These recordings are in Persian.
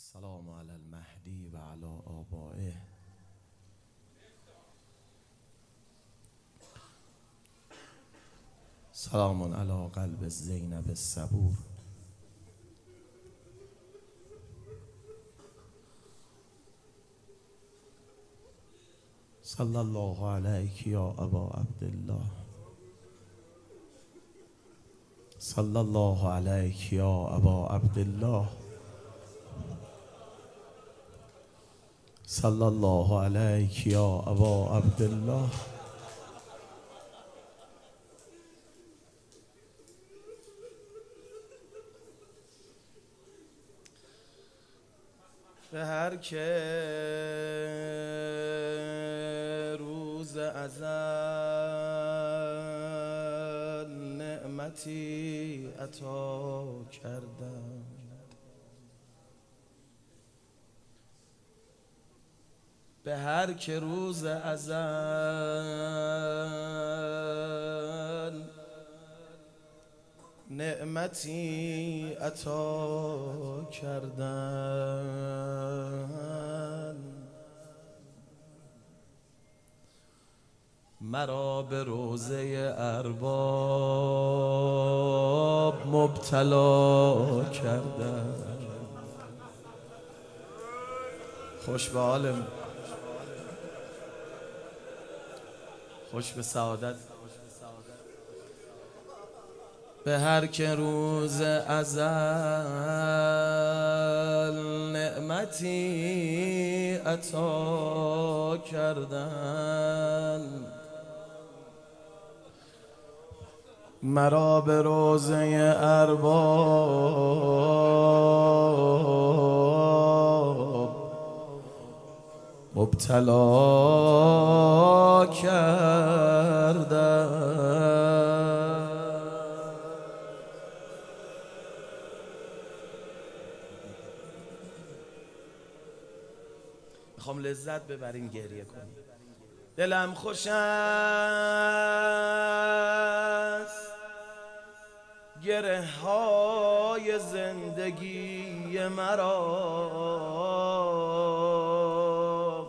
السلام علی المهدی و علی آبائه. سلام علی قلب زینب الصبور. صلی الله علیک یا ابا عبدالله. صلی الله علیک یا ابا عبدالله. صلی الله علیک یا ابا عبدالله. به هر که روز ازل نعمتی عطا کردم، به هر که روز ازل نعمتی عطا کردن، مرا به روضه ارباب مبتلا کردن. خوش به حالم، خوش به سعادت. به هر که روز ازل نعمتی عطا کردن، مرا به روضه ارباب مبتلا کردن. میخوام لذت ببریم، گریه کنیم. دلم خوش است گره های زندگی مرا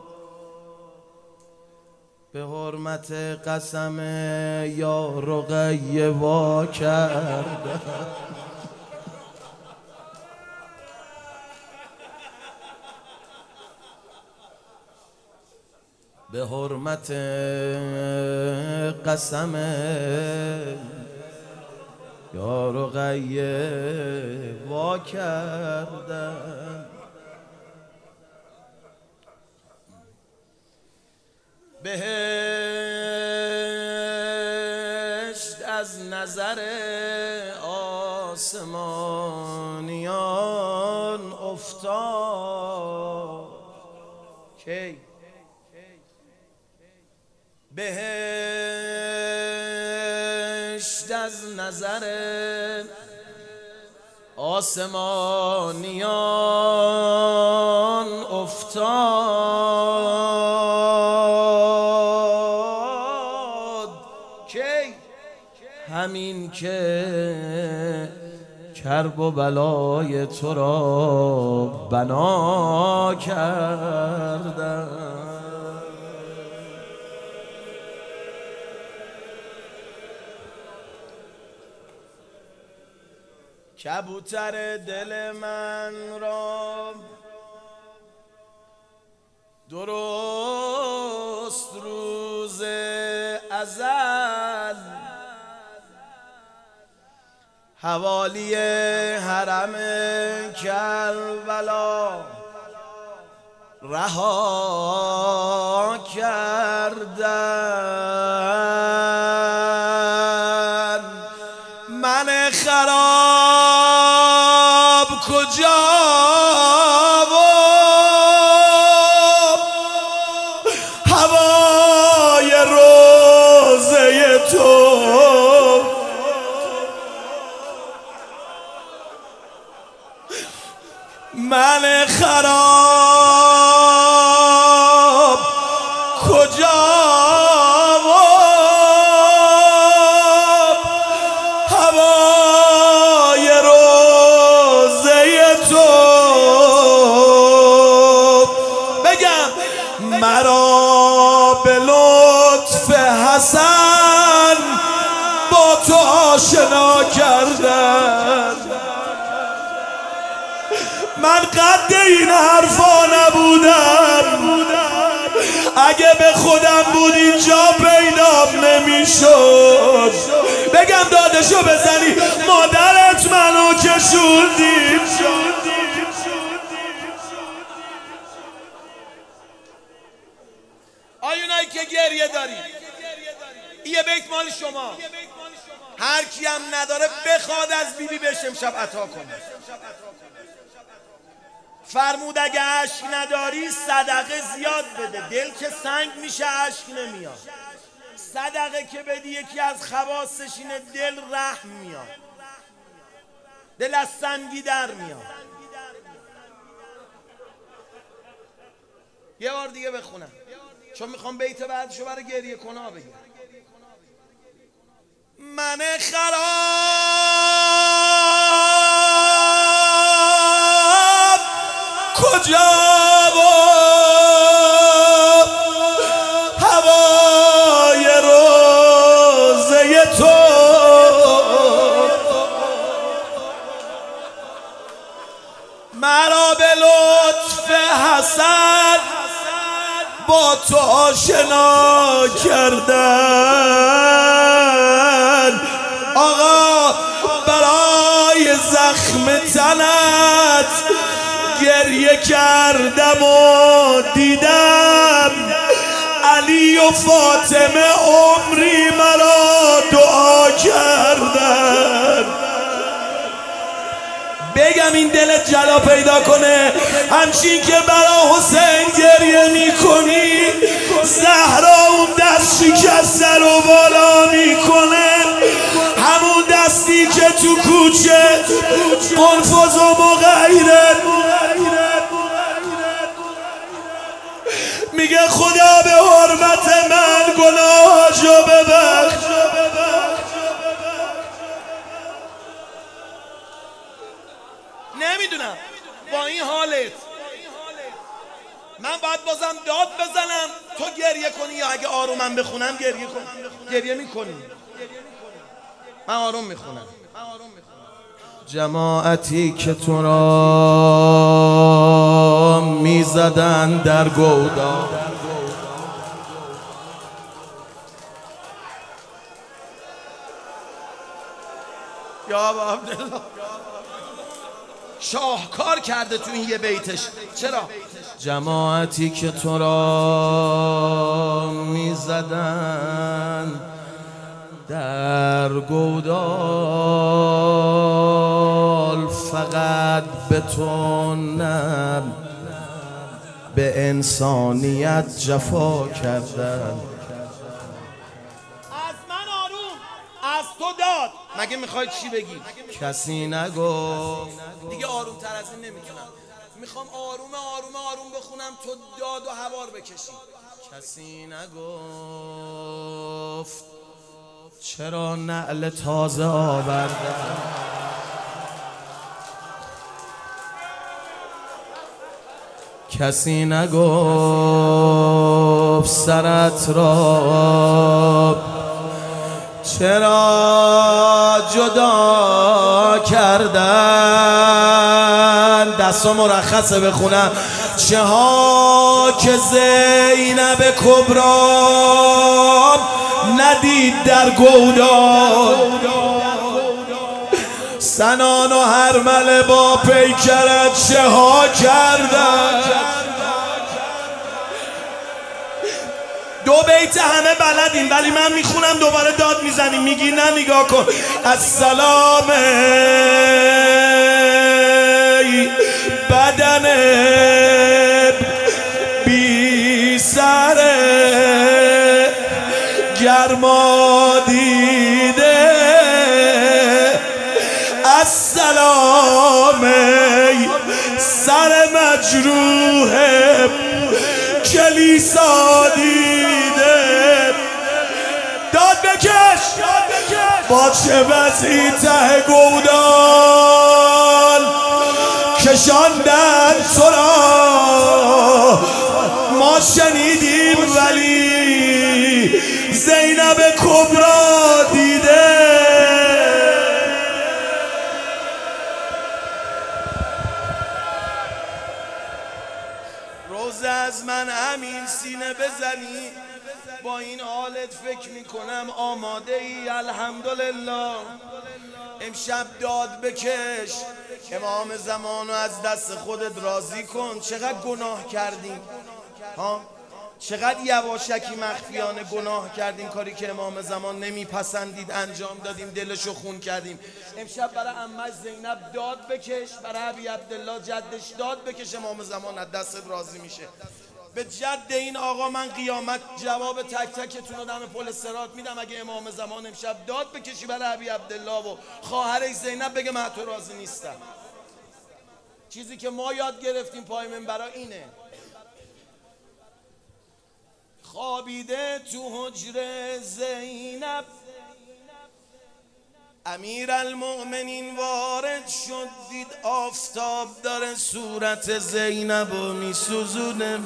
به حرمت قسم یا رقیه وا کرده. به حرمت قسم یا رقیه وا کردن. بهشت از نظر آسمانیان افتاد کی؟ بهشت از نظر آسمانیان افتاد کی؟ همین که کرب و بلای تو را بنا کردن. کبوتر دل من را درست روز ازل حوالی حرم کربلا رها کردن. من خراب کجا و هوای روضه تو، من خراب کجا و هوای روضه تو، من قد این حرفا نبودم، اگه به خودم بود اینجا پیدام نمیشد. بگم دادشو بزنی مادرت منو کشوندی. آیونایی که گریه داری، یه بیت مال شما. هر کی هم نداره بخواد از بیبی بهش امشب عطا کنه. فرمود اگه اشک نداری صدقه زیاد بده، دل که سنگ میشه اشک نمیاد. صدقه که بدی یکی از خواصش اینه دل رحم میاد، دل از سنگی در میاد. یه بار دیگه بخونم چون میخوام بیت بعدشو برای گریه کنه بگم. من خراب کجا و هوای روزه تو، مرا به لطف حسن با تو آشنا کردن. آقا برای زخم تنت گریه کردم و دیدم علی و فاطمه عمری مرا دعا کردن. بگم این دلت جلا پیدا کنه، همچین که برا حسین گریه میکنی زهرا اون دست شکسته رو بالا میکنه، همون دستی که تو کوچه قنفذ و مغیره میگه خدا به حرمت من گناهاشو ببخش. نمیدونم با این حالت من باید بازم داد بزنم تو گریه کنی یا اگه آرومم بخونم گریه کنم؟ گریه میکنی؟ من آروم میخونم. جماعتی که تو را میزدن در گودا، یا ابا عبدالله شاهکار کرده تو این یه بیتش. چرا؟ جماعتی که تو را میزدن در گودال، فقط به تو نه به انسانیت جفا کردن. از من آروم، از تو داد. مگه میخوای چی بگی؟ کسی نگفت. دیگه آروم تر از این نمیتونم. میخوام آروم بخونم تو داد و هوار بکشی. کسی نگفت چرا نعل تازه آوردن، کسی نگفت سرت را چرا جدا کردن. دستا مرخصه بخونم. چه ها که زینب کبرا ندید در گودال، سنان و هرمله با پیکرت چه ها کردن. دو بیت همه بلدین ولی من میخونم دوباره داد میزنیم. میگی نه نگاه کن. السلام بدن بی سر گرما دیده، السلام سر مجروح کلیسا دیده. داد بکش با چه وضعی ته گودال کشاندن تو را ما شنیدیم ولی زینب کبرا دیده. لحظه از من همین سینه بزنی، با این حالت فکر میکنم آماده ای. الحمدلله. امشب داد بکش، امام زمانو از دست خودت راضی کن. چقدر گناه کردیم ها، چقدر یواشکی مخفیانه گناه کردیم، کاری که امام زمان نمیپسندید انجام دادیم، دلشو خون کردیم. امشب برای عمش زینب داد بکش، برای ابی عبدالله جدش داد بکش، امام زمان از دست راضی میشه. به جد این آقا من قیامت جواب تک تکتون رو دم پل صراط میدم اگه امام زمان امشب داد بکشی برای ابی عبدالله و خواهرش زینب بگه من تو راضی نیستم. چیزی که ما یاد گرفتیم پای منبرا اینه. خوابیده تو حجره زینب، امیرالمؤمنین وارد شد، دید آفتاب داره صورت زینب و میسوزونه.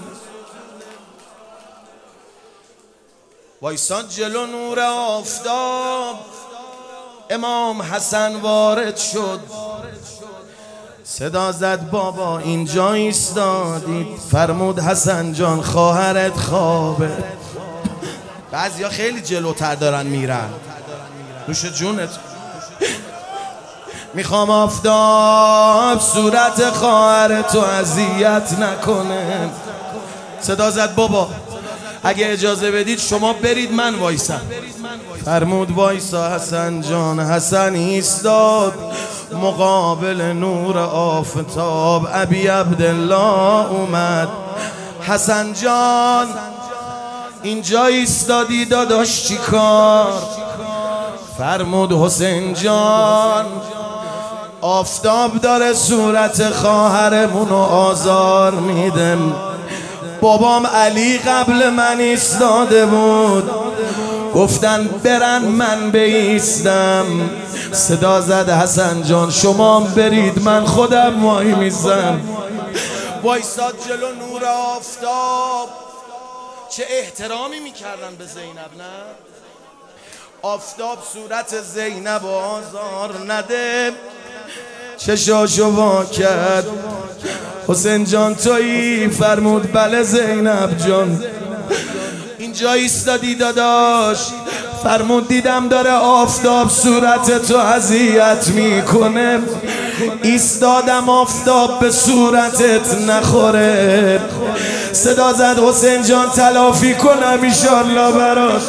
وایساد جلو نور آفتاب، امام حسن وارد شد، صدا زد بابا اینجا ایستادید، فرمود حسن جان خواهرت خوابه. بعضیا خیلی جلوتر دارن میرن، نوش جونت. میخوام آفتاب صورت خواهرتو اذیت نکنه. صدا زد بابا اگه اجازه بدید شما برید من وایسم. فرمود وایسا حسن جان. حسن ایستاد مقابل نور آفتاب. ابی عبدالله اومد. حسن جان اینجا ایستادی داداش چی کار؟ فرمود حسین جان آفتاب داره صورت خواهرمونو آزار میده. بابام علی قبل من ایستاده بود، گفتن برن من بایستم. صدا زد حسن جان شما برید من خودم وای میزم. وایساد جلو نور آفتاب. چه احترامی میکردن به زینب نه؟ آفتاب صورت زینب آزار نده. چشاشو وا کرد. حسین جان تویی؟ فرمود بله زینب جان. اینجا ایستادی داداش؟ فرمود دیدم داره آفتاب صورت تو اذیت میکنه، ایستادم آفتاب به صورتت نخوره. صدا زد حسین جان تلافی کنم ایشالله برات.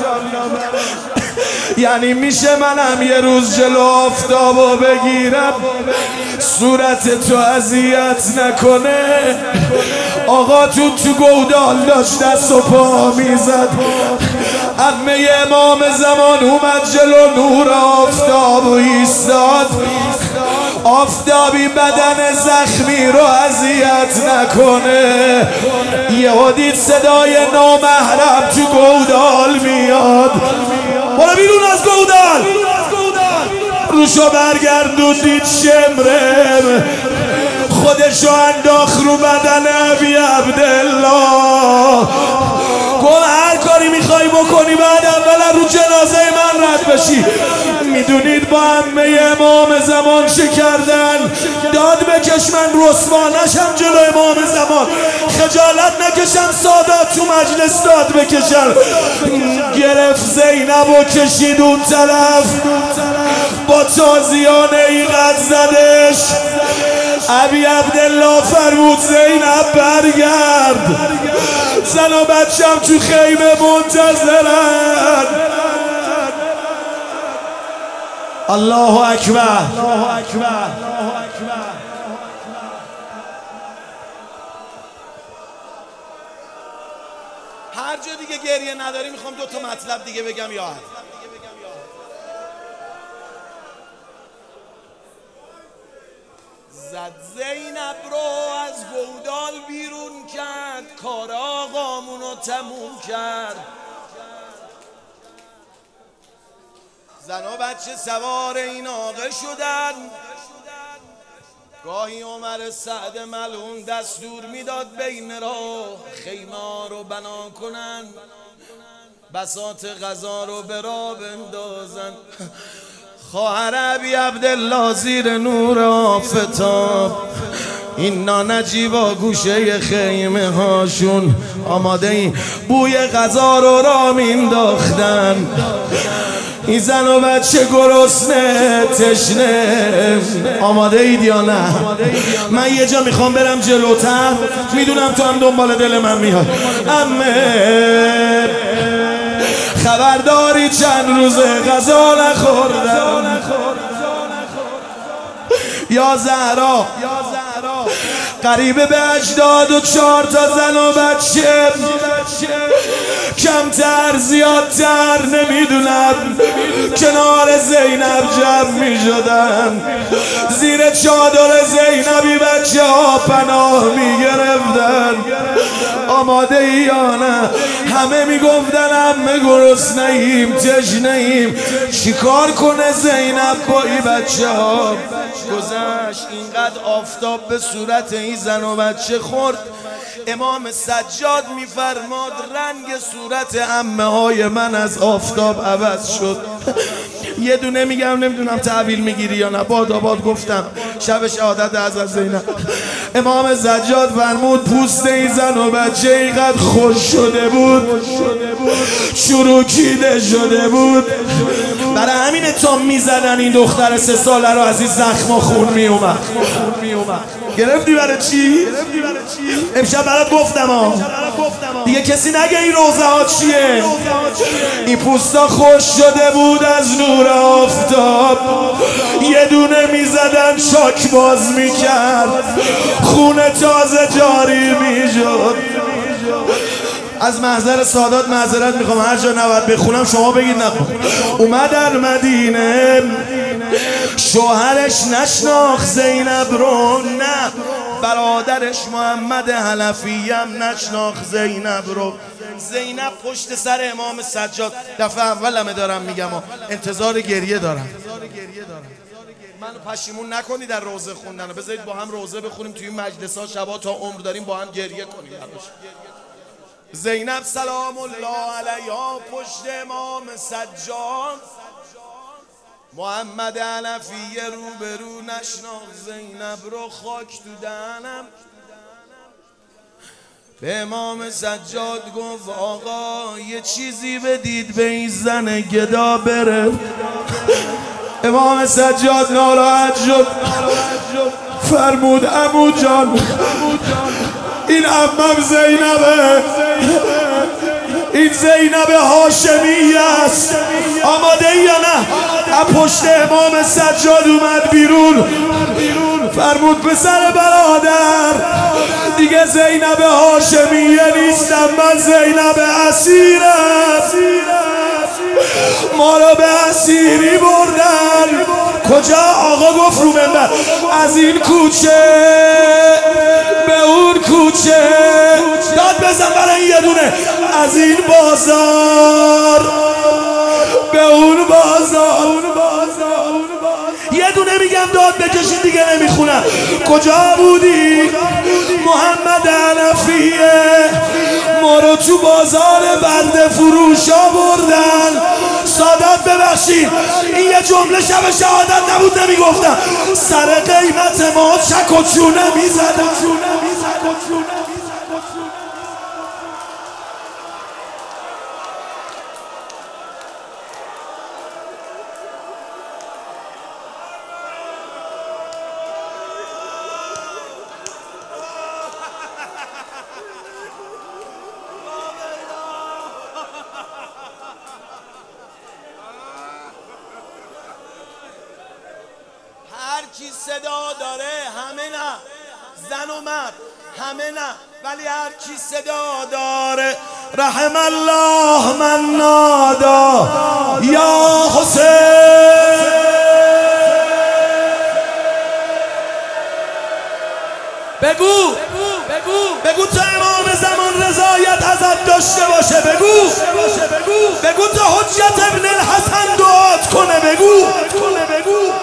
یعنی میشه منم یه روز جلو آفتابو بگیرم صورت تو اذیت نکنه؟ آقا تو گودال داشت دست و پا میزد. عمه امام زمان اومد جلو نور آفتاب و ایستاد. آفتابی بدن زخمی رو اذیت نکنه. یهو دید صدای نامحرم تو گودال میاد. برو بیرون از گودال. روشو برگردون دید شمرم خودشو انداخت رو بدن ابی عبدالله. گفت هر کاری میخوای بکنی بعد اولا رو جنازه من رد بشی. میدونید با عمه امام زمان چه کردن؟ داد بکش من رسوا نشم جلو امام زمان، خجالت نکشم سادات تو مجلس داد بکشم. گرفت زینب و کشید اون طرف، با تازیانه ای قد زدش. ابی عبدالله فرمود زینب برگرد، زن و بچم تو خیمه منتظرن. الله اکبر. هر جا دیگه گریه نداری میخوام دو تا مطلب دیگه بگم. یا زد زینب رو از گودال بیرون کرد، کار آقامونو تموم کرد. زن و بچه سوار این آقه شدن. گاهی عمر سعد ملعون دستور میداد بین را خیمه رو بنا کنن، بساط غذا رو به راه بندازن. خواهر ابی عبدالله زیر نور آفتاب این نانجیبا گوشه خیمه هاشون آماده این بوی غذا رو را مینداختن. این زن و بچه گرسنه تشنه. آماده اید یا نه؟ من یه جا میخوام برم جلوتر، میدونم تو هم دنبال دل من میاد. عمه خبرداری چند روزه غذا نخوردم. یا زهرا قریب به 84 تا زن و بچه، کمتر زیادتر نمیدونم، کنار زینب جمع میشدن. زیر چادر زینبی بچه ها پناه میگرفتن. آماده ای یا نه؟ همه میگفتن عمه گرسنه ایم تشنه ایم. چیکار کنه زینب با این بچه ها؟ گذشت اینقدر آفتاب به صورت این زن و بچه خورد، امام سجاد میفرماد رنگ صورت عمه های من از آفتاب عوض شد. یه دونه میگم نمیدونم تحویل میگیری یا نه، باد گفتم شب شهادت حضرت زینب. امام سجاد فرمود پوست این زن و بچه اینقدر خوش شده بود، چروکیده شده بود، برای همین تا میزدن این دختر 3 ساله رو از این زخم خون میومد. گرفتی برای چی؟ امشب برات گفتم دیگه کسی نگه این روزه ها چیه. این پوستا خوش شده بود از نور آفتاب، یه دونه میزدن شاک باز میکرد، خون تازه جاری میشد. از محضر سادات معذرت میخوام، هر جا نباید بخونم شما بگید نخون. اومد در مدینه، شوهرش نشناخت زینب رو، نه برادرش محمد حنفی هم نشناخت زینب رو. زینب پشت سر امام سجاد، دفعه اولمه دارم میگم انتظار گریه دارم. منو پشیمون نکنی در روزه خوندن، بذارید با هم روزه بخونیم توی مجلس ها شبا تا عمر داریم با هم گریه کنیم. زینب سلام الله علیها پشت امام سجاد، محمد حنفی روبرو نشناخت زینب رو، خاک تو دهنم. به امام سجاد گفت آقا یه چیزی بدید به این زن گدا بره. امام سجاد ناراحت شد، فرمود عمو جان این عمم زینبه، این زینب هاشمی است. آماده یا نه؟ از پشت امام سجاد اومد بیرون، فرمود پسر برادر دیگه زینب هاشمیه نیستم، من زینب اسیرم. ما رو به اسیری بردن. کجا؟ آقا گفت رو منبر از این کوچه به اون کوچه. داد بزن برای یه دونه. از این بازار به اون بازار. یه دونه میگم داد بکشین دیگه نمیخونم. کجا بودی؟ محمد حنفیه ما رو تو بازار برده فروشا بردن. سادات ببخشید این یه جمله شب شهادت نبود نمیگفتم، سر قیمت ما چک و چونه میزدن. هر کی صدا داره، همه نه، زن و مرد همه نه، ولی هر کی صدا داره. رحم الله من نادا یا حسین. بگو تا امام زمان رضایت ازت داشته باشه. بگو تا حجت ابن الحسن دعات کنه. بگو